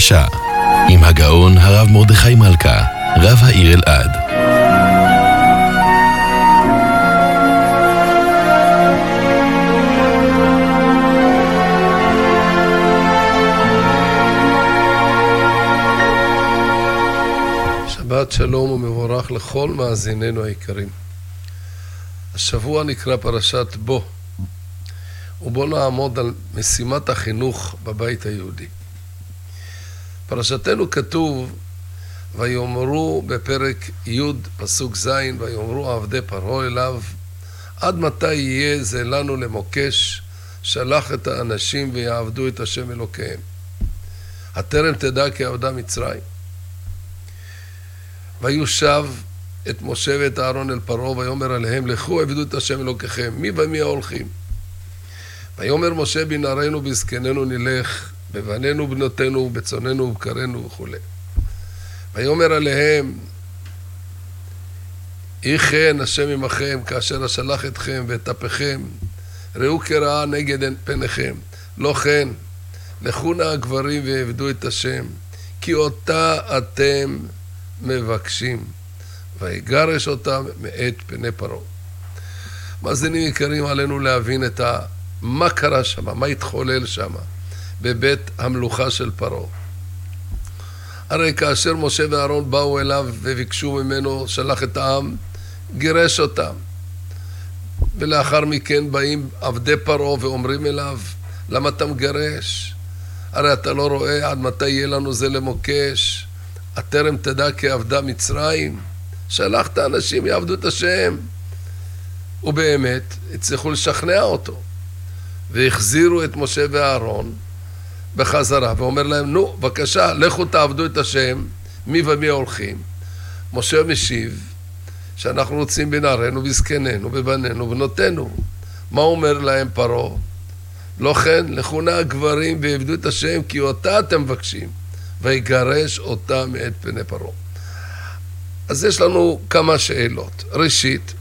פרשה עם הגאון הרב מרדכי מלכה, רב העיר אלעד. שבת שלום ומבורך לכל מאזיננו היקרים. השבוע נקרא פרשת בו, ובו נעמוד על משימת החינוך בבית היהודי. פרשתנו כתוב, ויאמרו בפרק י' פסוק ז', ויאמרו עבדי פרעה אליו, עד מתי יהיה זה לנו למוקש, שלח את האנשים ויעבדו את השם אלוקיהם. הטרם תדע כי עבדה מצרים. ויושב את משה ואת אהרון אל פרעה, ויאמר עליהם, לכו עבדו את השם אלוקיכם, מי ומי ההולכים? ויאמר משה בנערינו בזקנינו נלך, בבנינו ובנותינו, בצוננו ובקרנו וכו'. ויאמר עליהם, יהי כן השם עמכם, כאשר אשלח אתכם ואת אפיכם, ראו כרעה נגד פניכם. לא כן, לכו נא הגברים ועבדו את השם, כי אותה אתם מבקשים, ויגרש אותם מאת פני פרעה. מאזינים יקרים, עלינו להבין מה קרה שם, מה התחולל שם בבית המלוכה של פרעה. הרי כאשר משה ואהרון באו אליו וביקשו ממנו, שלח את העם, גירש אותם. ולאחר מכן באים עבדי פרעה ואומרים אליו, למה אתה מגרש? הרי אתה לא רואה עד מתי יהיה לנו זה למוקש? הטרם תדע כי עבדה מצרים? שלח את האנשים יעבדו את השם. ובאמת הצליחו לשכנע אותו, והחזירו את משה ואהרון בחזרה, ואומר להם, נו, בבקשה, לכו תעבדו את השם, מי ומי הולכים? משה משיב, שאנחנו רוצים בנערינו, בזקנינו, בבנינו, בנותינו. מה אומר להם פרעה? לא כן, לכו נא הגברים ועבדו את השם, כי אותה אתם מבקשים, ויגרש אותה מאת פני פרעה. אז יש לנו כמה שאלות. ראשית,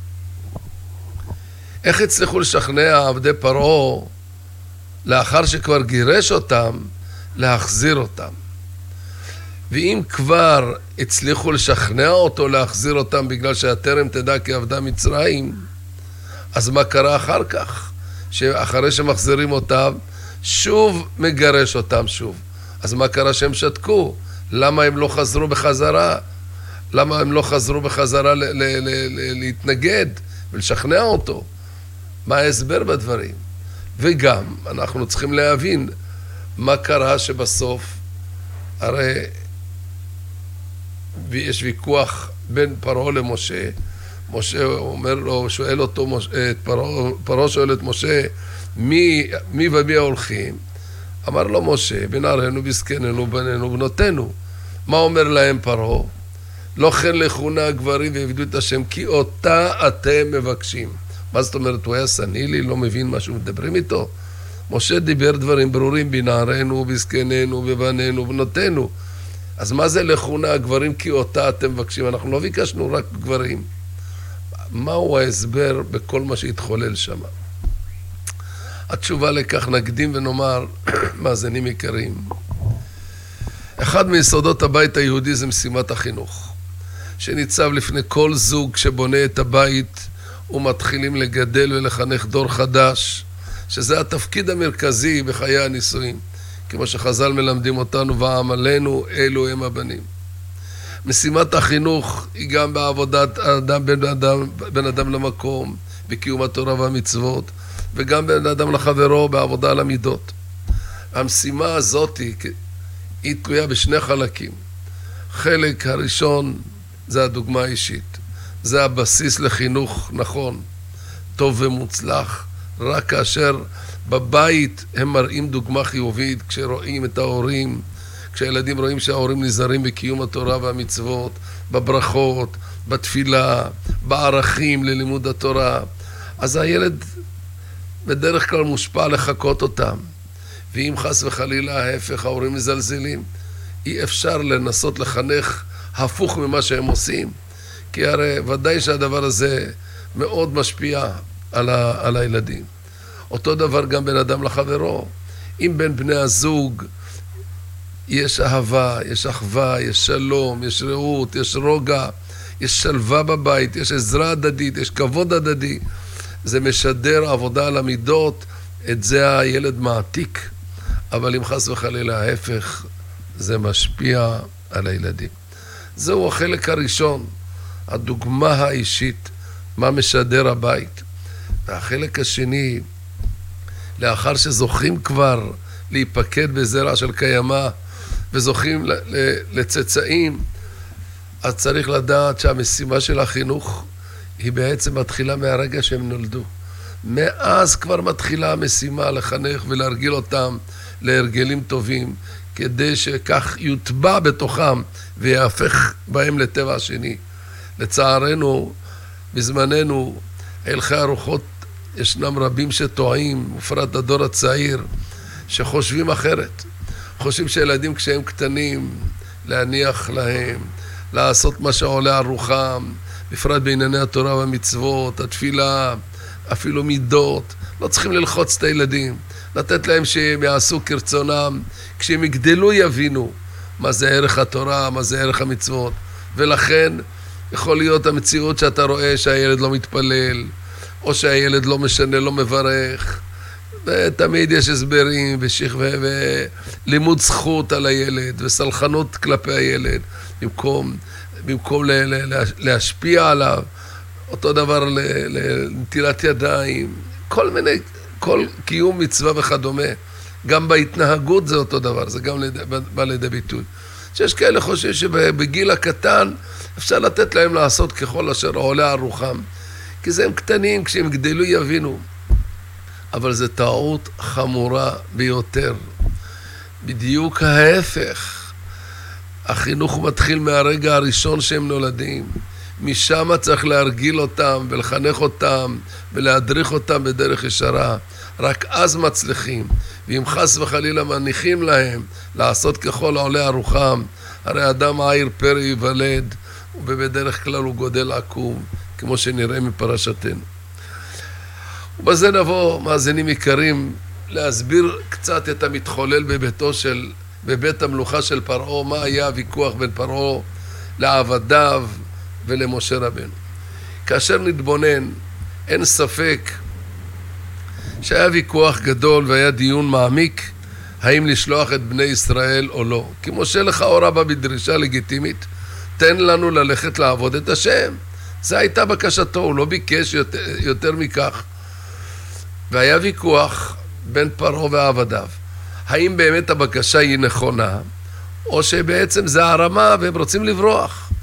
איך הצליחו לשכנע עבדי פרעה, לאחר שכבר גירש אותם, להחזיר אותם? ואם כבר הצליחו לשכנע אותו להחזיר אותם בגלל שהטרם תדע כי עבדה מצרים, אז מה קרה אחר כך? שאחרי שמחזירים אותם, שוב מגרש אותם שוב. אז מה קרה שהם שתקו? למה הם לא חזרו בחזרה? למה הם לא חזרו בחזרה להתנגד ולשכנע אותו? מה ההסבר בדברים? וגם אנחנו צריכים להבין מה קרה שבסוף, הרי יש ויכוח בין פרעה למשה. משה אומר לו, שואל אותו, פרעה שואל את משה, מי ומי ההולכים? אמר לו משה, בנערינו, בזקנינו, בנינו, בנותינו. מה אומר להם פרעה? לא כן לכו נא הגברים ועבדו את השם, כי אותה אתם מבקשים. מה זאת אומרת? הוא היה סנילי, לא מבין מה שמדברים איתו? משה דיבר דברים ברורים, בנערינו, בזקנינו, בבנינו, בנותינו. אז מה זה לכו נא הגברים, כי אותה אתם מבקשים? אנחנו לא ביקשנו רק גברים. מהו ההסבר בכל מה שהתחולל שם? התשובה לכך נקדים ונאמר, מאזינים יקרים, אחד מיסודות הבית היהודי זה משימת החינוך, שניצב לפני כל זוג שבונה את הבית ומתחילים לגדל ולחנך דור חדש, שזה התפקיד המרכזי בחיי הנישואים, כמו שחז"ל מלמדים אותנו, ועמלנו אלו הם הבנים. משימת החינוך היא גם בעבודת אדם בין אדם למקום, בקיום התורה והמצוות, וגם בין אדם לחברו בעבודה על המידות. המשימה הזאת היא תלויה בשני חלקים. חלק הראשון זה הדוגמה האישית. זה הבסיס לחינוך נכון, טוב ומוצלח. רק כאשר בבית הם מראים דוגמה חיובית, כשרואים את ההורים, כשהילדים רואים שההורים נזהרים בקיום התורה והמצוות, בברכות, בתפילה, בערכים ללימוד התורה, אז הילד בדרך כלל מושפע לחכות אותם. ואם חס וחלילה ההפך, ההורים מזלזלים, אי אפשר לנסות לחנך הפוך ממה שהם עושים, כי הרי ודאי שהדבר הזה מאוד משפיע על הילדים. אותו דבר גם בין אדם לחברו. אם בין בני הזוג יש אהבה, יש אחווה, יש שלום, יש רעות, יש רוגע, יש שלווה בבית, יש עזרה הדדית, יש כבוד הדדי. זה משדר עבודה על המידות, את זה הילד מעתיק. אבל אם חס וחלילה ההפך, זה משפיע על הילדים. זהו החלק הראשון, הדוגמה האישית, מה משדר הבית. והחלק השני, לאחר שזוכים כבר להיפקד בזרע של קיימה, וזוכים לצאצאים, אז צריך לדעת שהמשימה של החינוך היא בעצם מתחילה מהרגע שהם נולדו. מאז כבר מתחילה המשימה לחנך ולהרגיל אותם להרגלים טובים, כדי שכך יוטבע בתוכם ויהפך בהם לטבע השני. לצערנו, בזמננו, הלכי הרוחות ישנם רבים שטועים, בפרט הדור הצעיר, שחושבים אחרת. חושבים שילדים כשהם קטנים, להניח להם, לעשות מה שעולה על רוחם, בפרט בענייני התורה והמצוות, התפילה, אפילו מידות. לא צריכים ללחוץ את הילדים, לתת להם שהם יעשו כרצונם. כשהם יגדלו יבינו מה זה ערך התורה, מה זה ערך המצוות. ולכן יכול להיות המציאות שאתה רואה שהילד לא מתפלל, או שהילד לא משנה, לא מברך. ותמיד יש הסברים ולימוד זכות על הילד וסלחנות כלפי הילד, במקום להשפיע עליו. אותו דבר לנטילת ידיים, כל קיום מצווה וכדומה. גם בהתנהגות זה אותו דבר, זה גם בא לידי ביטוי. שיש כאלה חושבים שבגיל הקטן אפשר לתת להם לעשות ככל אשר עולה על רוחם, כי זה הם קטנים, כשהם גדלו יבינו. אבל זו טעות חמורה ביותר. בדיוק ההפך. החינוך מתחיל מהרגע הראשון שהם נולדים. משם צריך להרגיל אותם ולחנך אותם ולהדריך אותם בדרך ישרה. רק אז מצליחים. ואם חס וחלילה מניחים להם לעשות ככל העולה על רוחם, הרי אדם העיר פרי ייוולד, ובדרך כלל הוא גודל עקום, כמו שנראה מפרשתנו. ובזה נבוא, מאזינים יקרים, להסביר קצת את המתחולל בבית המלוכה של פרעה, מה היה הוויכוח בין פרעה לעבדיו ולמשה רבנו. כאשר נתבונן, אין ספק שהיה ויכוח גדול והיה דיון מעמיק, האם לשלוח את בני ישראל או לא. כי משה לכאורה בא בדרישה לגיטימית, תן לנו ללכת לעבוד את השם. זו הייתה בקשתו, הוא לא ביקש יותר מכך. והיה ויכוח בין פרעה ועבדיו. האם באמת הבקשה היא נכונה, או שבעצם זה הרמה והם רוצים לברוח.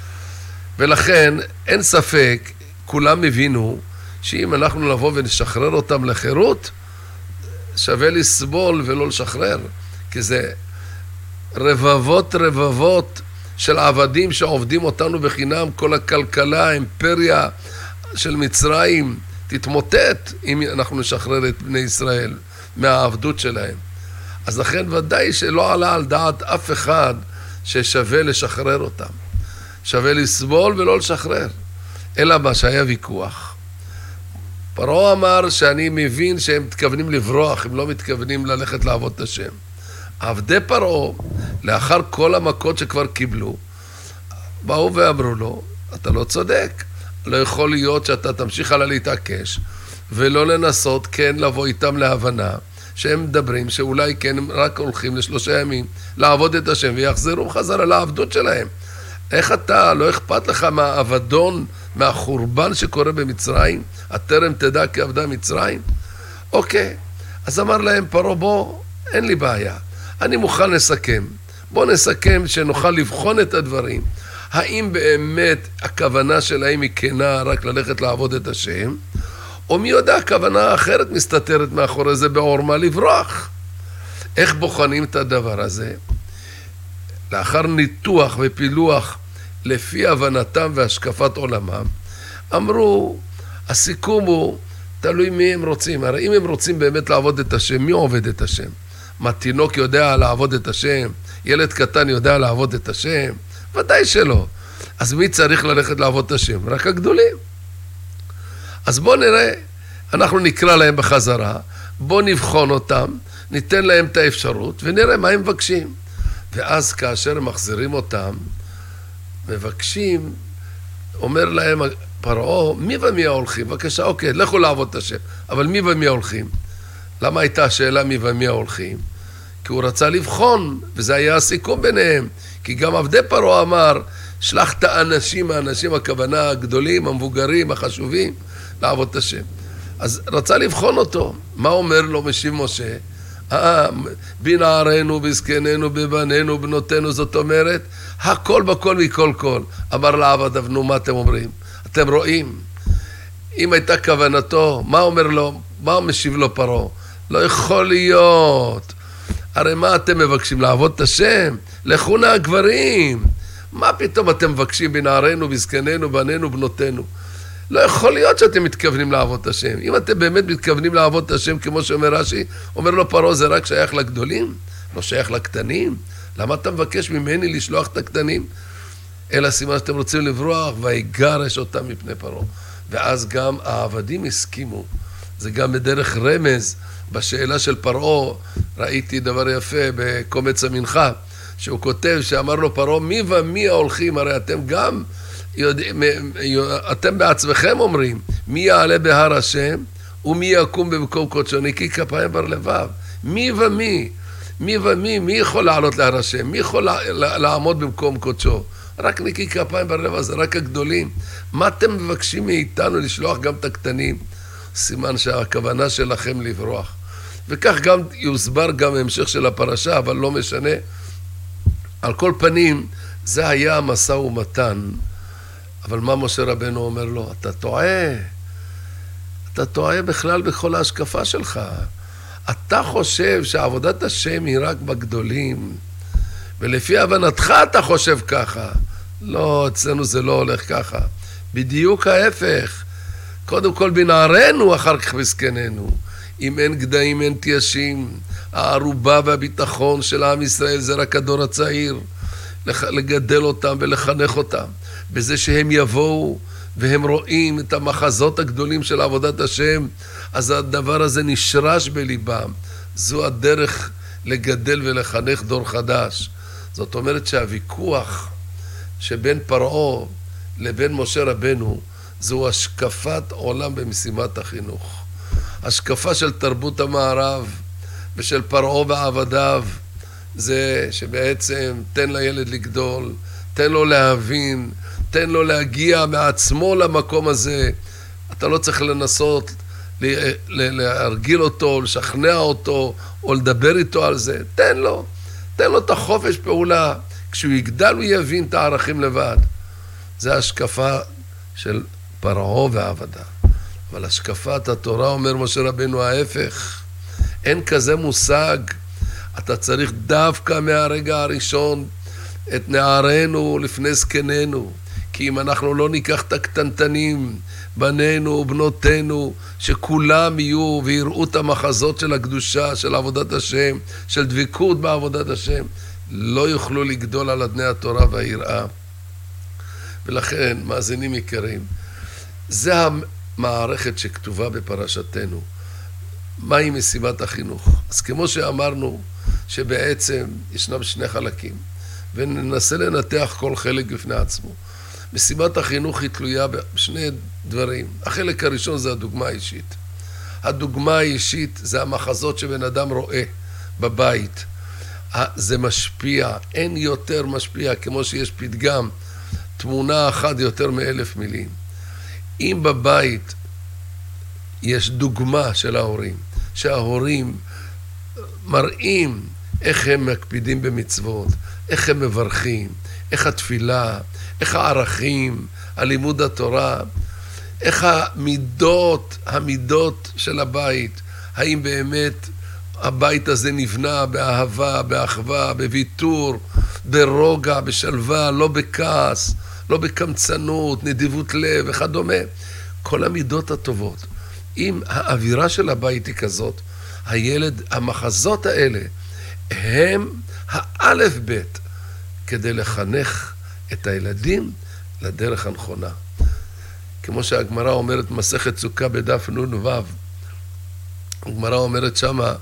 ולכן אין ספק, כולם הבינו שאם אנחנו נבוא ונשחרר אותם לחירות, שווה לסבול ולא לשחרר. כי זה רבבות של עבדים שעובדים אותנו בחינם, כל הכלכלה, האימפריה של מצרים, תתמוטט אם אנחנו נשחרר את בני ישראל מהעבדות שלהם. אז לכן ודאי שלא עלה על דעת אף אחד ששווה לשחרר אותם. שווה לסבול ולא לשחרר. אלא מה שהיה ויכוח. פרעה אמר שאני מבין שהם מתכוונים לברוח, הם לא מתכוונים ללכת לעבוד את השם. עבדי פרעה, לאחר כל המכות שכבר קיבלו, באו ואמרו לו, אתה לא צודק. לא יכול להיות שאתה תמשיך הלאה להתעקש, ולא לנסות כן לבוא איתם להבנה, שהם מדברים שאולי כן הם רק הולכים ל3 ימים לעבוד את השם, ויחזרו חזרה לעבדות שלהם. איך אתה, לא אכפת לך מהאבדון, מהחורבן שקורה במצרים? הטרם תדע כי עבדה מצרים? אוקיי, אז אמר להם פרעה, בוא, אין לי בעיה, אני מוכן לסכם. בוא נסכם שנוכל לבחון את הדברים. האם באמת הכוונה שלהם היא כנה רק ללכת לעבוד את השם, או מי יודע הכוונה אחרת מסתתרת מאחורי זה בעורמה לברוח. איך בוחנים את הדבר הזה? לאחר ניתוח ופילוח לפי הבנתם והשקפת עולמם, אמרו, הסיכום הוא תלוי מי הם רוצים. הרי אם הם רוצים באמת לעבוד את השם, מי עובד את השם? מה, תינוק יודע לעבוד את השם? ילד קטן יודע לעבוד את השם? ודאי שלא. אז מי צריך ללכת לעבוד את השם? רק הגדולים. אז בוא נראה, אנחנו נקרא להם בחזרה, בוא נבחון אותם, ניתן להם את האפשרות ונראה מה הם מבקשים. ואז כאשר הם מחזירים אותם, מבקשים, אומר להם פרעה, מי ומי ההולכים? בבקשה, אוקיי, לכו לעבוד את השם. אבל מי ומי ההולכים? למה הייתה השאלה מי ומי ההולכים? כי הוא רצה לבחון, וזה היה הסיכום ביניהם. כי גם עבדי פרעה אמר, שלח את האנשים הכוונה הגדולים, המבוגרים, החשובים, לעבוד את השם. אז רצה לבחון אותו. מה אומר לו משיב משה? בנערינו, בזקנינו, בבנינו, בנותינו, זאת אומרת, הכל בכל מכל כל. אמר לעבדיו, נו, מה אתם אומרים? אתם רואים? אם הייתה כוונתו, מה אומר לו? מה משיב לו פרעה? לא יכול להיות. הרי מה אתם מבקשים? לעבוד את השם? לכו נא הגברים. מה פתאום אתם מבקשים בנערינו, בזקנינו, בנינו, בנותינו? לא יכול להיות שאתם מתכוונים לעבוד את השם. אם אתם באמת מתכוונים לעבוד את השם, כמו שאומר רש"י, אומר לו פרעה, זה רק שייך לגדולים? לא שייך לקטנים? למה אתה מבקש ממני לשלוח את הקטנים? אלא סימן שאתם רוצים לברוח, ויגרש אותם מפני פרעה. ואז גם העבדים הסכימו. זה גם בדרך רמז, בשאלה של פרעה, ראיתי דבר יפה בקומץ המנחה, שהוא כותב, שאמר לו פרעה, מי ומי ההולכים? הרי אתם גם אתם בעצמכם אומרים, מי יעלה בהר השם ומי יקום במקום קודשו, נקי כפיים בר לבב. מי ומי? מי ומי? מי יכול לעלות להר השם? מי יכול לעמוד במקום קודשו? רק נקי כפיים בר לבב, זה רק הגדולים. מה אתם מבקשים מאיתנו לשלוח גם את הקטנים? סימן שהכוונה שלכם לברוח. וכך גם יוסבר גם המשך של הפרשה, אבל לא משנה. על כל פנים, זה היה המשא ומתן. אבל מה משה רבנו אומר לו? אתה טועה. אתה טועה בכלל בכל ההשקפה שלך. אתה חושב שעבודת השם היא רק בגדולים, ולפי הבנתך אתה חושב ככה. לא, אצלנו זה לא הולך ככה. בדיוק ההפך. קודם כל בנערינו, אחר כך בזקנינו. אם אין גדיים, אין תיישים. הערובה והביטחון של עם ישראל זה רק הדור הצעיר. לגדל אותם ולחנך אותם. בזה שהם יבואו והם רואים את המחזות הגדולים של עבודת השם, אז הדבר הזה נשרש בליבם. זו הדרך לגדל ולחנך דור חדש. זאת אומרת שהוויכוח שבין פרעה לבין משה רבנו, זו השקפת עולם במשימת החינוך. השקפה של תרבות המערב ושל פרעה ועבדיו, זה שבעצם תן לילד לגדול, תן לו להבין, תן לו להגיע מעצמו למקום הזה. אתה לא צריך לנסות להרגיל אותו, לשכנע אותו, או לדבר איתו על זה. תן לו את החופש פעולה. כשהוא יגדל הוא יבין את הערכים לבד. זה השקפה של פרעה ועבדיו. אבל השקפת התורה, אומר משה רבנו, ההפך. אין כזה מושג. אתה צריך דווקא מהרגע הראשון את נערינו לפני זקנינו. כי אם אנחנו לא ניקח את הקטנטנים, בנינו ובנותינו, שכולם יהיו ויראו את המחזות של הקדושה, של עבודת השם, של דבקות בעבודת השם, לא יוכלו לגדול על אדני התורה והיראה. ולכן, מאזינים יקרים, זה המערכת שכתובה בפרשתנו. מהי משימת החינוך? אז כמו שאמרנו, שבעצם ישנם שני חלקים, וננסה לנתח כל חלק בפני עצמו. משימת החינוך היא תלויה בשני דברים. החלק הראשון זה הדוגמה האישית. הדוגמה האישית זה המחזות שבן אדם רואה בבית. זה משפיע, אין יותר משפיע, כמו שיש פתגם, תמונה אחת יותר מ1,000 מילים. אם בבית יש דוגמה של ההורים, שההורים מראים איך הם מקפידים במצוות, איך הם מברכים, איך התפילה, איך הערכים, הלימוד התורה, איך המידות של הבית, האם באמת הבית הזה נבנה באהבה, באחווה, בוויתור, ברוגע, בשלווה, לא בכעס, לא בקמצנות, נדיבות לב וכדומה. כל המידות הטובות. אם האווירה של הבית היא כזאת, הילד, המחזות האלה, הם האלף בית כדי לחנך את הילדים לדרך הנכונה. כמו שהגמרא אומרת, מסכת סוכה בדף נ"ו, הגמרא אומרת שמה,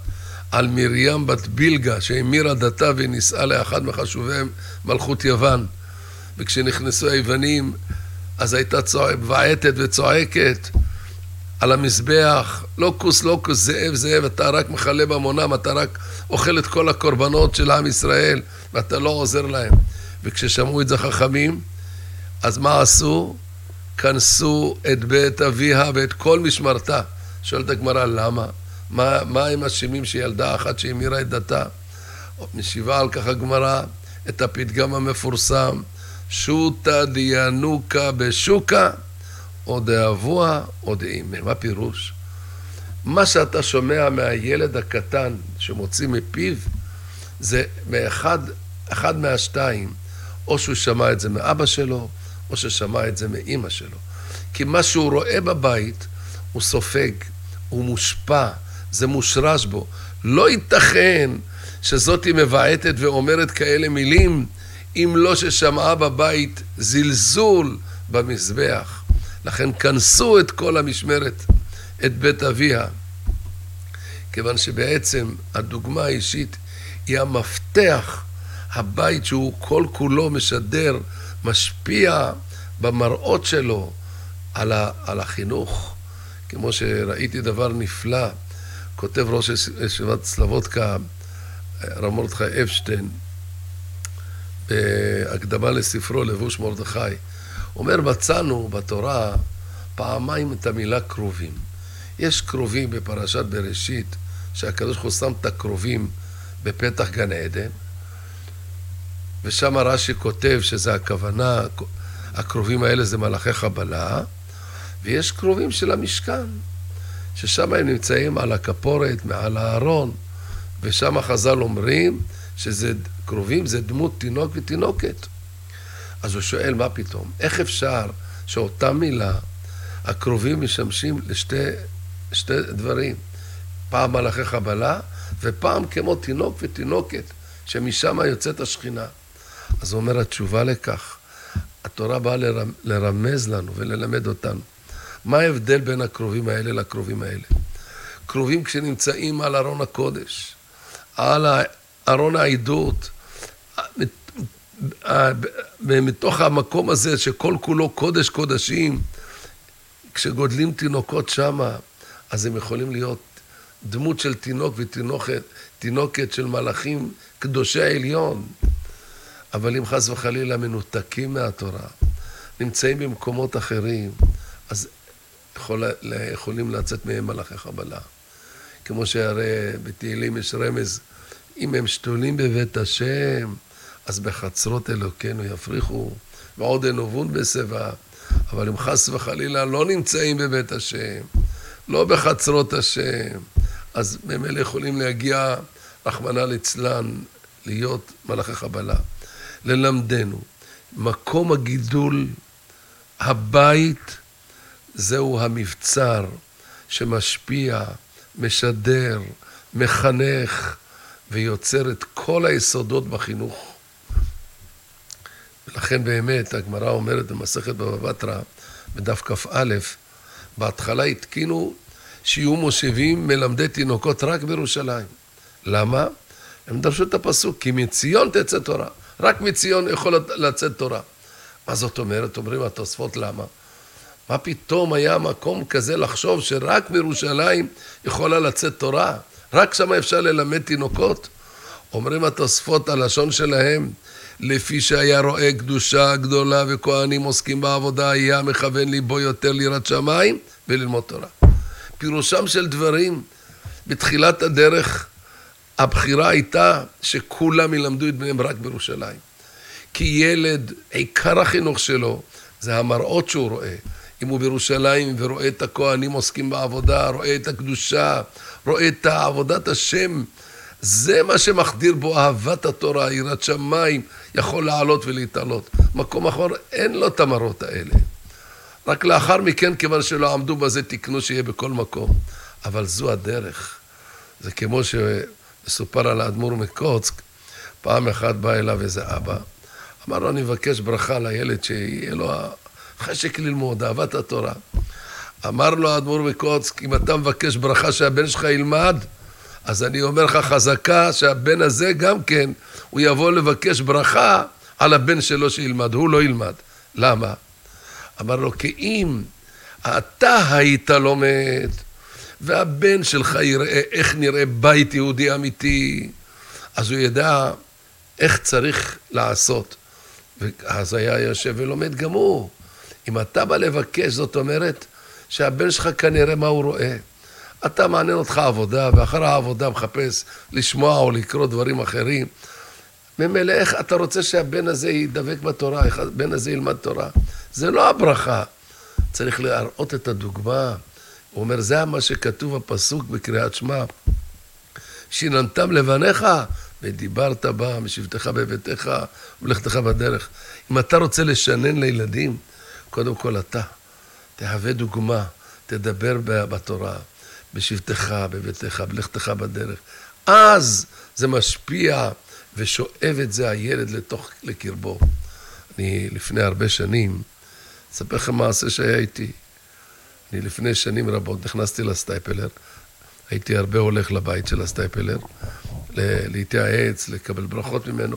על מרים בת בילגה, שהמירה דתה ונישאה לאחד מחשובי מלכות יוון. וכשנכנסו היוונים, אז הייתה מבעטת וצועקת על המזבח, לוקוס, לוקוס, זאב, זאב, אתה רק מחלה במונם, אתה רק אוכל את כל הקורבנות של עם ישראל, ואתה לא עוזר להם. וכששמעו את זה חכמים, אז מה עשו? כנסו את בית אביה ואת כל משמרתה. שואלת הגמרא, למה? מה הם אשמים שילדה אחת שהמירה את דתה? משיבה על כך הגמרא את הפתגם המפורסם, שוטה דיינוקה בשוקה, או דאבוה או דאימה. מה פירוש? מה שאתה שומע מהילד הקטן שמוציא מפיו, זה אחד מהשתיים, או שהוא שמע את זה מאבא שלו, או ששמע את זה מאמא שלו. כי מה שהוא רואה בבית, הוא סופג, הוא מושפע, זה מושרש בו. לא ייתכן שזאת היא מבעטת ואומרת כאלה מילים, אם לא ששמעה בבית זלזול במזבח. לכן כנסו את כל המשמרת, את בית אביה. כיוון שבעצם הדוגמה האישית היא המפתח, הבית שהוא כל כולו משדר, משפיע במראות שלו על החינוך. כמו שראיתי דבר נפלא, כותב ראש ישיבת סלובודקה, רב מרדכי אפשטיין, בהקדמה לספרו לבוש מרדכי, אומר, מצאנו בתורה פעמיים את המילה קרובים. יש קרובים בפרשת בראשית, שהקדוש ברוך הוא שם את הקרובים בפתח גן עדן, ושם רש"י כותב שזה הכוונה, הקרובים האלה זה מלאכי חבלה, ויש קרובים של המשכן, ששם הם נמצאים על הכפורת, מעל הארון, ושם חז"ל אומרים שזה קרובים, זה דמות תינוק ותינוקת. אז הוא שואל, מה פתאום? איך אפשר שאותה מילה, הקרובים משמשים לשתי דברים? פעם מלאכי חבלה, ופעם כמו תינוק ותינוקת, שמשם יוצאת השכינה. אז הוא אומר, התשובה לכך, התורה באה לרמז לנו וללמד אותנו. מה ההבדל בין הקרובים האלה לקרובים האלה? קרובים כשנמצאים על ארון הקודש, על ארון העדות, מתוך המקום הזה שכל כולו קודש קודשים, כשגודלים תינוקות שמה, אז הם יכולים להיות דמות של תינוק ותינוקת של מלאכים קדושי העליון. אבל אם חס וחלילה מנותקים מהתורה, נמצאים במקומות אחרים, אז יכולים לצאת מהם מלאכי חבלה. כמו שהרי בתהילים יש רמז, אם הם שתולים בבית השם, אז בחצרות אלוקינו יפריחו, ועוד ינובון בשיבה. אבל אם חס וחלילה לא נמצאים בבית השם, לא בחצרות השם, אז ממילא יכולים להגיע, רחמנא ליצלן, להיות מלאכי חבלה. ללמדנו, מקום הגידול, הבית, זהו המבצר שמשפיע, משדר, מחנך ויוצר את כל היסודות בחינוך. ולכן באמת הגמרא אומרת במסכת בבא בתרא, בדף כ"א, בהתחלה התקינו שיהיו מושבים מלמדי תינוקות רק בירושלים. למה? הם דרשו את הפסוק, כי מציון תצא תורה. רק מציון יכול לצאת תורה. מה זאת אומרת? אומרים התוספות, למה? מה פתאום היה מקום כזה לחשוב שרק בירושלים יכולה לצאת תורה? רק שם אפשר ללמד תינוקות? אומרים התוספות, הלשון שלהם, לפי שהיה רואה קדושה גדולה וכהנים עוסקים בעבודה, היה מכוון ליבו יותר ליראת שמיים וללמוד תורה. פירושם של דברים, בתחילת הדרך, הבחירה הייתה שכולם ילמדו את בניהם רק בירושלים. כי ילד, עיקר החינוך שלו, זה המראות שהוא רואה. אם הוא בירושלים ורואה את הכהנים עוסקים בעבודה, רואה את הקדושה, רואה את עבודת השם, זה מה שמחדיר בו אהבת התורה, יראת שמיים, יכול לעלות ולהתעלות. מקום אחר אין לו את המראות האלה. רק לאחר מכן, כיוון שלא עמדו בזה, תקנו שיהיה בכל מקום. אבל זו הדרך. זה כמו שמסופר על האדמו"ר מקוצק, פעם אחת בא אליו איזה אבא, אמר לו, אני מבקש ברכה לילד שיהיה לו חשק ללמוד, אהבת התורה. אמר לו האדמו"ר מקוצק, אם אתה מבקש ברכה שהבן שלך ילמד, אז אני אומר לך חזקה שהבן הזה גם כן, הוא יבוא לבקש ברכה על הבן שלו שילמד, הוא לא ילמד. למה? אמר לו, כי אם אתה היית לומד, והבן שלך יראה איך נראה בית יהודי אמיתי, אז הוא ידע איך צריך לעשות. ואז היה יושב ולומד גם הוא. אם אתה בא לבקש, זאת אומרת שהבן שלך כנראה מה הוא רואה. אתה מעניין אותך עבודה, ואחר העבודה מחפש לשמוע או לקרוא דברים אחרים. ממילא איך אתה רוצה שהבן הזה ידבק בתורה, הבן הזה ילמד תורה. זה לא הברכה. צריך להראות את הדוגמה. הוא אומר, זה מה שכתוב בפסוק בקריאת שמע. שיננתם לבניך ודיברת בה משבתך בביתך ולכתך בדרך. אם אתה רוצה לשנן לילדים, קודם כל אתה תהווה דוגמה, תדבר בתורה, בשבתך בביתך, בלכתך בדרך. אז זה משפיע ושואב את זה הילד לקרבו. אני לפני הרבה שנים, אספר לכם מעשה שהיה איתי. אני לפני שנים רבות נכנסתי לסטייפלר, הייתי הרבה הולך לבית של הסטייפלר, להתייעץ, לקבל ברכות ממנו.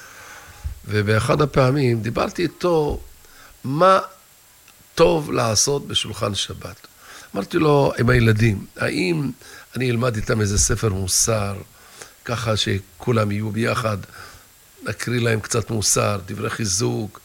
ובאחד הפעמים דיברתי איתו מה טוב לעשות בשולחן שבת. אמרתי לו, עם הילדים, האם אני אלמד איתם איזה ספר מוסר, ככה שכולם יהיו ביחד, נקריא להם קצת מוסר, דברי חיזוק,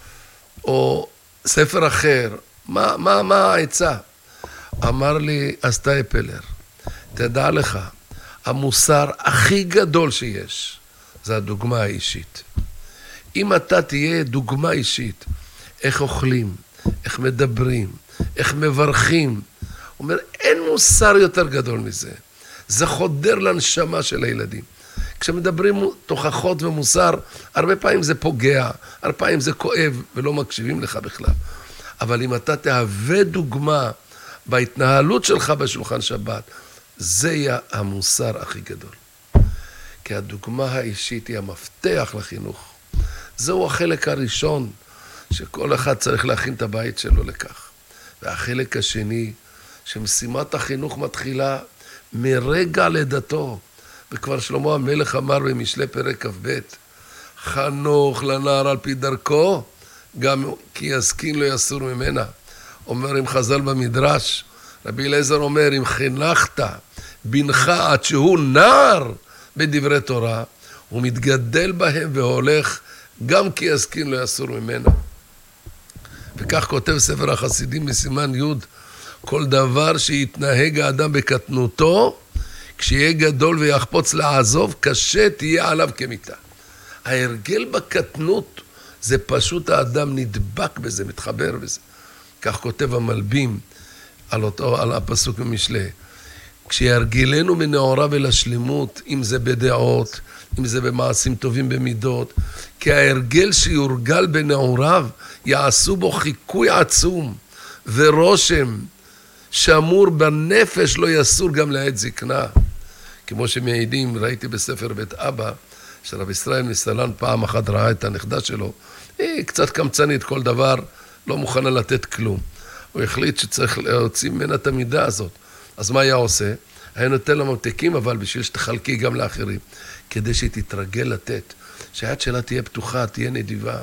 או ספר אחר, מה העצה? אמר לי הסטייפלר, תדע לך, המוסר הכי גדול שיש, זה הדוגמה האישית. אם אתה תהיה דוגמה אישית, איך אוכלים, איך מדברים, איך מברכים, הוא אומר, אין מוסר יותר גדול מזה. זה חודר לנשמה של הילדים. כשמדברים תוכחות ומוסר, הרבה פעמים זה פוגע, הרבה פעמים זה כואב, ולא מקשיבים לך בכלל. אבל אם אתה תהווה דוגמה בהתנהלות שלך בשולחן שבת, זה יהיה המוסר הכי גדול. כי הדוגמה האישית היא המפתח לחינוך. זהו החלק הראשון שכל אחד צריך להכין את הבית שלו לכך. והחלק השני, שמשימת החינוך מתחילה מרגע לידתו. וכבר שלמה המלך אמר במשלי פרק כ"ב, חנוך לנער על פי דרכו, גם כי יזקין לא יסור ממנה. אומר אם חז"ל במדרש, רבי אליעזר אומר, אם חינכת בנך עד שהוא נער בדברי תורה, הוא מתגדל בהם והולך, גם כי יזקין לא יסור ממנה. וכך כותב ספר החסידים בסימן י', כל דבר שיתנהג האדם בקטנותו, כשיהיה גדול ויחפוץ לעזוב, קשה תהיה עליו כמיתה. ההרגל בקטנות זה פשוט האדם נדבק בזה, מתחבר בזה. כך כותב המלבים על הפסוק במשלי. כשירגלנו מנעוריו אל השלמות, אם זה בדעות, אם זה במעשים טובים במידות, כי ההרגל שיורגל בנעוריו יעשו בו חיקוי עצום ורושם שמור בנפש לא יסור גם לעת זקנה. כמו שמעידים, ראיתי בספר בית אבא, שרב ישראל מסלן פעם אחת ראה את הנכדה שלו, היא קצת קמצנית, כל דבר, לא מוכנה לתת כלום. הוא החליט שצריך להוציא ממנה את המידה הזאת. אז מה היה עושה? היה נותן לה ממתקים, אבל בשביל שתחלקי גם לאחרים, כדי שהיא תתרגל לתת, שהיד שלה תהיה פתוחה, תהיה נדיבה.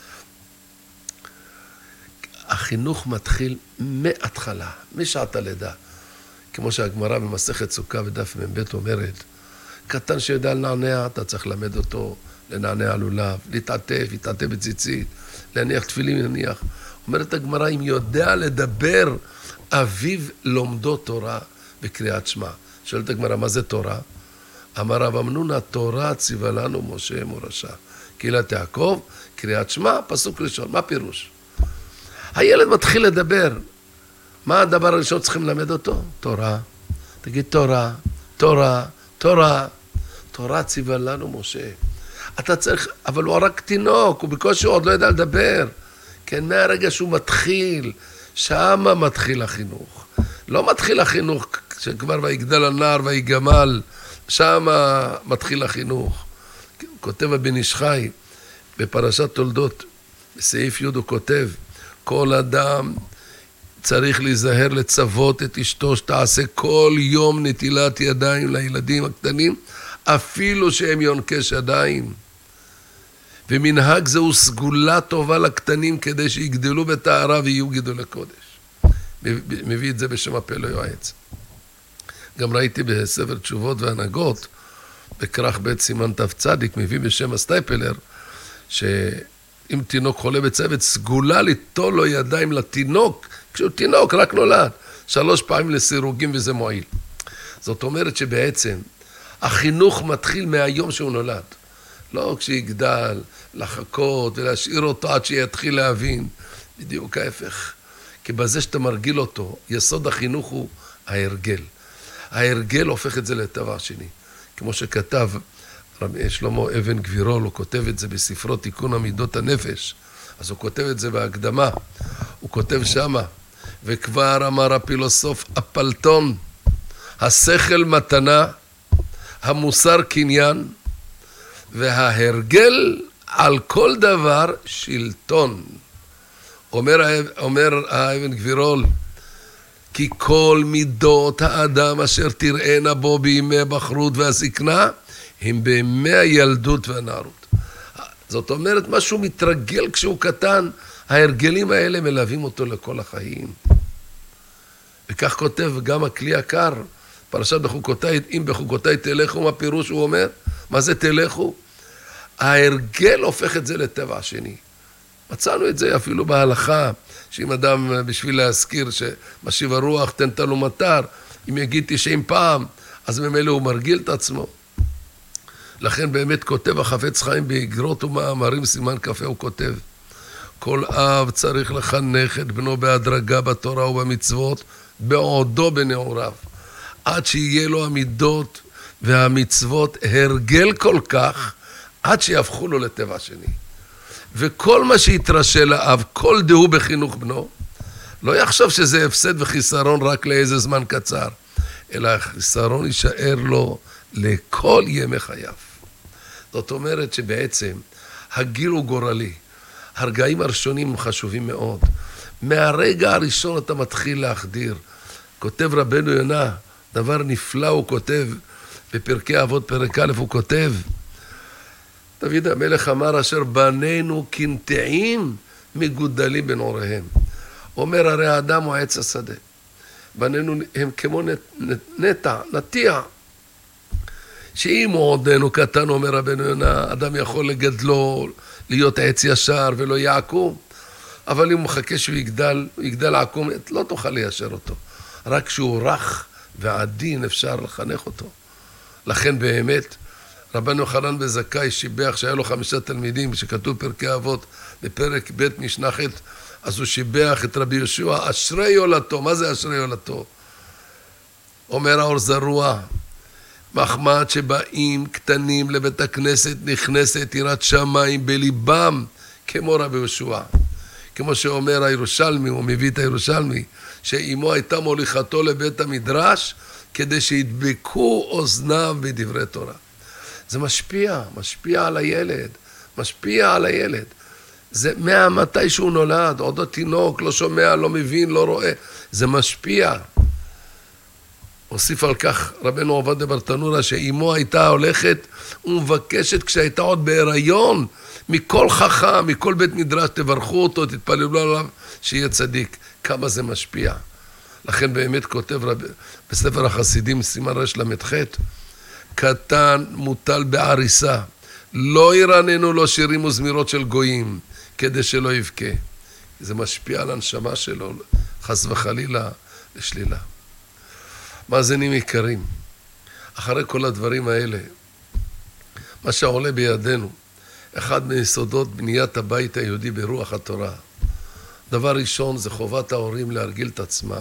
החינוך מתחיל מההתחלה, משעת הלידה. כמו שהגמרא במסכת סוכה בדף מ"ב אומרת, קטן שיודע לנענע, אתה צריך ללמד אותו לנענע לולב, להתעטף, להתעטף בציצית, להניח תפילין, להניח. אומרת הגמרא, אם יודע לדבר, אביו לומדו תורה בקריאת שמע. שואלת הגמרא, מה זה תורה? אמר רב אמנון, התורה ציווה לנו משה מורשה. קהילת יעקב, קריאת שמע, פסוק ראשון. מה פירוש? הילד מתחיל לדבר. מה הדבר הראשון צריכים ללמד אותו? תורה. תגיד תורה, תורה, תורה. תורה ציווה לנו משה. אתה צריך, אבל הוא רק תינוק, הוא בקושי עוד לא יודע לדבר. כן, מהרגע שהוא מתחיל, שמה מתחיל החינוך. לא מתחיל החינוך שכבר ויגדל הנער ויגמל, שמה מתחיל החינוך. כותב הבן איש חי בפרשת תולדות, בסעיף י' הוא כותב, כל אדם צריך להיזהר לצוות את אשתו שתעשה כל יום נטילת ידיים לילדים הקטנים, אפילו שהם יונקי שדיים. ומנהג זהו סגולה טובה לקטנים כדי שיגדלו בטהרה ויהיו גידולי קודש. מביא את זה בשם הפה לא יועץ. גם ראיתי בספר תשובות והנהגות, בכרך בית סימן תף צדיק, מביא בשם הסטייפלר, שאם תינוק חולה בצוות, סגולה ליטול לו ידיים לתינוק, כשהוא תינוק רק נולד, 3 פעמים לסירוגים וזה מועיל. זאת אומרת שבעצם החינוך מתחיל מהיום שהוא נולד. לא כשיגדל, לחכות ולהשאיר אותו עד שיתחיל להבין. בדיוק ההפך. כי בזה שאתה מרגיל אותו, יסוד החינוך הוא ההרגל. ההרגל הופך את זה לטבע שני. כמו שכתב רבי שלמה אבן גבירול, הוא כותב את זה בספרו תיקון המידות הנפש. אז הוא כותב את זה בהקדמה. הוא כותב שמה, וכבר אמר הפילוסוף אפלטון, השכל מתנה, המוסר קניין, וההרגל על כל דבר שלטון. אומר האבן גבירול, כי כל מידות האדם אשר תראינה בו בימי הבחרות והזקנה, הם בימי הילדות והנערות. זאת אומרת, משהו מתרגל כשהוא קטן, ההרגלים האלה מלווים אותו לכל החיים. וכך כותב גם הכלי יקר, פרשת בחוקותיי, אם בחוקותיי תלכו, מה פירוש הוא אומר? מה זה תלכו? ההרגל הופך את זה לטבע שני. מצאנו את זה אפילו בהלכה, שאם אדם בשביל להזכיר שמשיב הרוח תן לו מטר, אם יגיד 90 פעם, אז ממילא הוא מרגיל את עצמו. לכן באמת כותב החפץ חיים באגרות ומאמרים סימן קפה, הוא כותב, כל אב צריך לחנך את בנו בהדרגה בתורה ובמצוות, בעודו בנעוריו, עד שיהיה לו המידות והמצוות הרגל כל כך, עד שיהפכו לו לטבע שני. וכל מה שיתרשל לאב, כל דהו בחינוך בנו, לא יחשוב שזה הפסד וחיסרון רק לאיזה זמן קצר, אלא החיסרון יישאר לו לכל ימי חייו. זאת אומרת שבעצם הגיל הוא גורלי. הרגעים הראשונים הם חשובים מאוד. מהרגע הראשון אתה מתחיל להחדיר. כותב רבנו יונה, דבר נפלא הוא כותב, בפרקי אבות פרק א' הוא כותב, דוד המלך אמר אשר בנינו קנטעים מגודלים בנעוריהם. אומר הרי האדם הוא עץ השדה. בנינו הם כמו נטיע. שאם הוא עודנו קטן, אומר רבנו יונה, אדם יכול לגדלו, להיות עץ ישר ולא יעקום. אבל אם הוא מחכה שהוא יגדל עקום, לא תוכל ליישר אותו. רק כשהוא רך ועדין אפשר לחנך אותו. לכן באמת, רבנו חנן בן זכאי שיבח שהיה לו 5 תלמידים, שכתוב פרקי אבות בפרק ב' משנה ח', אז הוא שיבח את רבי יהושע, אשרי יולדתו. מה זה אשרי יולדתו? אומר האור זרוע, מחמד שבאים קטנים לבית הכנסת, נכנסת יראת שמיים בליבם, כמו רבי יהושע. כמו שאומר הירושלמי, הוא מביא את הירושלמי, שאמו הייתה מוליכתו לבית המדרש, כדי שידבקו אוזניו בדברי תורה. זה משפיע על הילד, משפיע על הילד. זה מתי שהוא נולד, עוד התינוק, לא שומע, לא מבין, לא רואה, זה משפיע. הוסיף על כך רבנו עובדיה ברטנורה, שאימו הייתה הולכת ומבקשת כשהייתה עוד בהיריון, מכל חכם, מכל בית מדרש, תברכו אותו, תתפללו עליו, שיהיה צדיק. כמה זה משפיע. לכן באמת כותב בספר החסידים, סימן רש למ"ח, קטן מוטל בעריסה, לא ירננו לו שירים וזמירות של גויים, כדי שלא יבכה. זה משפיע על הנשמה שלו, חס וחלילה, לשלילה. מאזינים יקרים, אחרי כל הדברים האלה, מה שעולה בידינו, אחד מיסודות בניית הבית היהודי ברוח התורה, דבר ראשון זה חובת ההורים להרגיל את עצמם,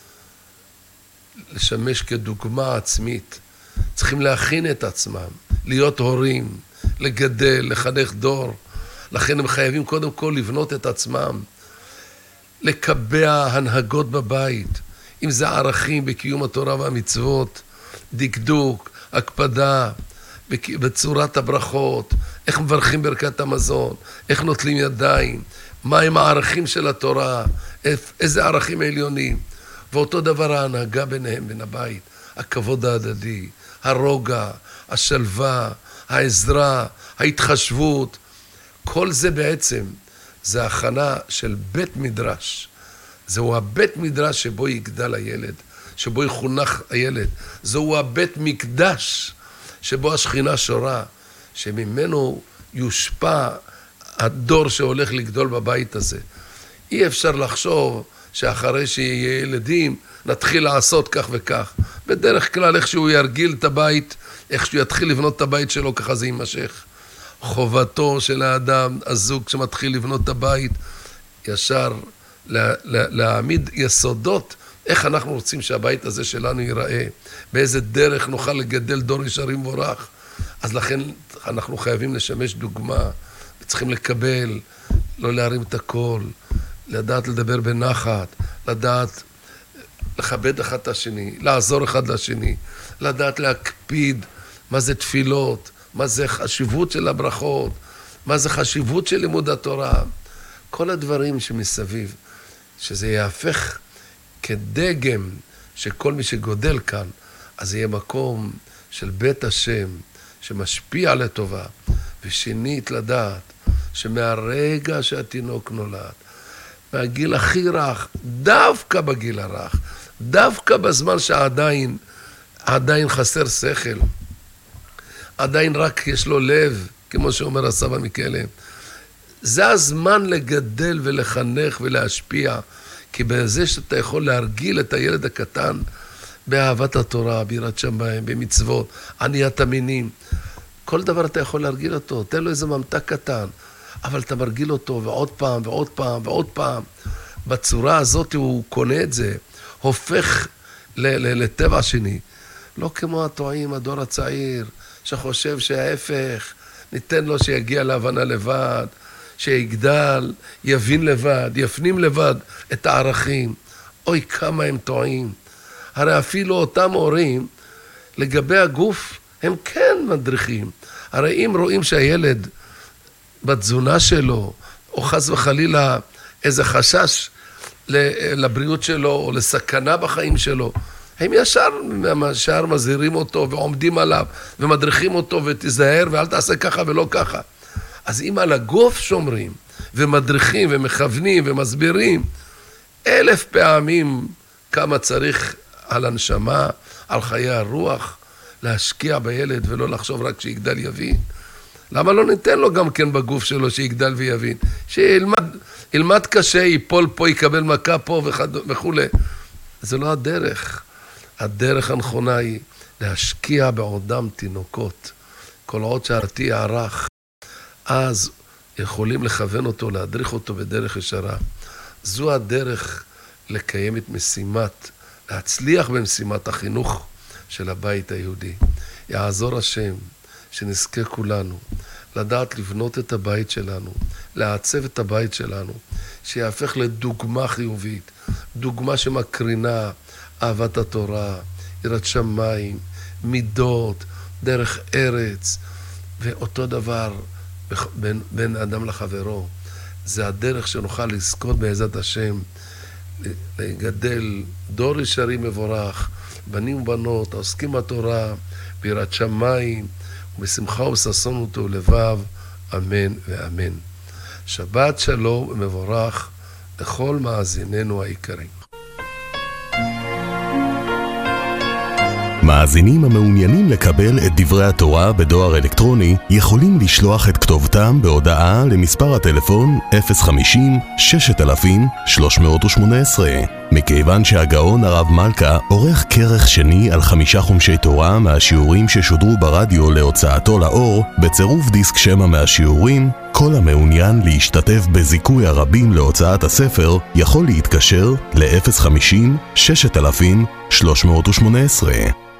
לשמש כדוגמה עצמית, צריכים להכין את עצמם, להיות הורים, לגדל, לחנך דור, לכן הם חייבים קודם כל לבנות את עצמם, לקבע הנהגות בבית, אם זה ערכים בקיום התורה והמצוות, דקדוק, הקפדה, בצורת הברכות, איך מברכים ברכת המזון, איך נוטלים ידיים, מהם הערכים של התורה, איזה ערכים עליונים. ואותו דבר ההנהגה ביניהם, בין הבית, הכבוד ההדדי, הרוגע, השלווה, העזרה, ההתחשבות. כל זה בעצם, זה הכנה של בית מדרש. זהו הבית מדרש שבו יגדל הילד, שבו יחונך הילד. זהו הבית מקדש שבו השכינה שורה, שממנו יושפע הדור שהולך לגדול בבית הזה. אי אפשר לחשוב שאחרי שיהיה ילדים נתחיל לעשות כך וכך. בדרך כלל איך שהוא ירגיל את הבית, איך שהוא יתחיל לבנות את הבית שלו, ככה זה יימשך. חובתו של האדם, הזוג שמתחיל לבנות את הבית, ישר להעמיד יסודות, איך אנחנו רוצים שהבית הזה שלנו ייראה, באיזה דרך נוכל לגדל דור ישרים מבורך. אז לכן אנחנו חייבים לשמש דוגמה, צריכים לקבל, לא להרים את הכל, לדעת לדבר בנחת, לדעת לכבד אחד את השני, לעזור אחד לשני, לדעת להקפיד מה זה תפילות, מה זה חשיבות של הברכות, מה זה חשיבות של לימוד התורה, כל הדברים שמסביב, שזה יהפך כדגם שכל מי שגודל כאן, אז יהיה מקום של בית השם שמשפיע לטובה, ושנית לדעת שמהרגע שהתינוק נולד, מהגיל הכי רך, דווקא בגיל הרך, דווקא בזמן שעדיין חסר שכל, עדיין רק יש לו לב, כמו שאומר הסבא מקלם, זה הזמן לגדל ולחנך ולהשפיע, כי בזה שאתה יכול להרגיל את הילד הקטן באהבת התורה, ביראת שמיים, במצוות, עניית המינים, כל דבר אתה יכול להרגיל אותו, תן לו איזה ממתק קטן, אבל אתה מרגיל אותו ועוד פעם ועוד פעם ועוד פעם. בצורה הזאת הוא קונה את זה, הופך לטבע שני. לא כמו הטועים, הדור הצעיר, שחושב שההפך, ניתן לו שיגיע להבנה לבד, שיגדל, יבין לבד, יפנים לבד את הערכים. אוי, כמה הם טועים. הרי אפילו אותם הורים, לגבי הגוף, הם כן מדריכים. הרי אם רואים שהילד בתזונה שלו, או חס וחלילה איזה חשש לבריאות שלו, או לסכנה בחיים שלו, הם ישר מזהירים אותו ועומדים עליו, ומדריכים אותו ותזהר, ואל תעשה ככה ולא ככה. אז אם על הגוף שומרים, ומדריכים ומכוונים ומסבירים, 1000 פעמים כמה צריך על הנשמה, על חיי הרוח, להשקיע בילד ולא לחשוב רק שיגדל יבין. למה לא ניתן לו גם כן בגוף שלו שיגדל ויבין? שילמד קשה, ייפול פה, יקבל מכה פה וכו'. זה לא הדרך. הדרך הנכונה היא להשקיע בעודם תינוקות. כל עוד שהרתיע ערך, אז יכולים לכוון אותו, להדריך אותו בדרך ישרה. זו הדרך לקיים את משימת, להצליח במשימת החינוך של הבית היהודי. יעזור השם שנזכה כולנו לדעת לבנות את הבית שלנו, לעצב את הבית שלנו, שיהפך לדוגמה חיובית, דוגמה שמקרינה אהבת התורה, יראת שמיים, מידות, דרך ארץ, ואותו דבר בין אדם לחברו. זה הדרך שנוכל לזכות בעזרת השם, לגדל דור ישרי מבורך, בנים ובנות, העוסקים בתורה, ביראת שמיים, ובשמחה ובששון אותו לבב, אמן ואמן. שבת שלום ומבורך לכל מאזיננו היקרים. מאזינים המעוניינים לקבל את דברי התורה בדואר אלקטרוני יכולים לשלוח את כתובתם בהודעה למספר הטלפון 050-6000-318. מכיוון שהגאון הרב מלכה עורך כרך שני על 5 חומשי תורה מהשיעורים ששודרו ברדיו להוצאתו לאור, בצירוף דיסק שמע מהשיעורים, כל המעוניין להשתתף בזיכוי הרבים להוצאת הספר יכול להתקשר ל-050-6000-318.